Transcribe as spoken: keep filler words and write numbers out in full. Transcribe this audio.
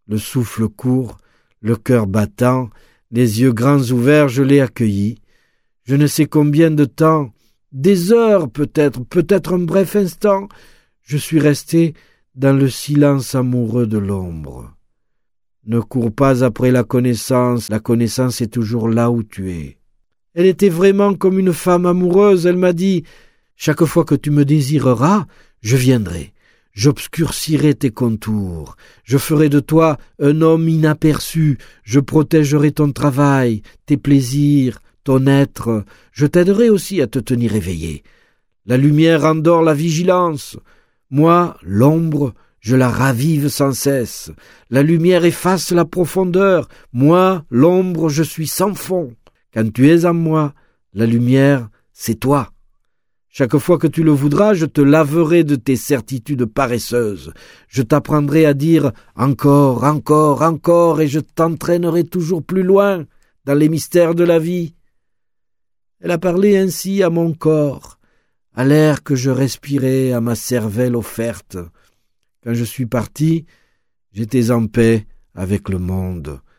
le souffle court, le cœur battant, les yeux grands ouverts, je l'ai accueilli. Je ne sais combien de temps, des heures peut-être, peut-être un bref instant, je suis resté dans le silence amoureux de l'ombre. Ne cours pas après la connaissance, la connaissance est toujours là où tu es. Elle était vraiment comme une femme amoureuse, elle m'a dit « Chaque fois que tu me désireras, je viendrai. J'obscurcirai tes contours, je ferai de toi un homme inaperçu, je protégerai ton travail, tes plaisirs, ton être, je t'aiderai aussi à te tenir éveillé. La lumière endort la vigilance, moi, l'ombre, je la ravive sans cesse. La lumière efface la profondeur, moi, l'ombre, je suis sans fond. Quand tu es en moi, la lumière, c'est toi. Chaque fois que tu le voudras, je te laverai de tes certitudes paresseuses. Je t'apprendrai à dire encore, encore, encore, et je t'entraînerai toujours plus loin dans les mystères de la vie. » Elle a parlé ainsi à mon corps, à l'air que je respirais, à ma cervelle offerte. Quand je suis parti, j'étais en paix avec le monde.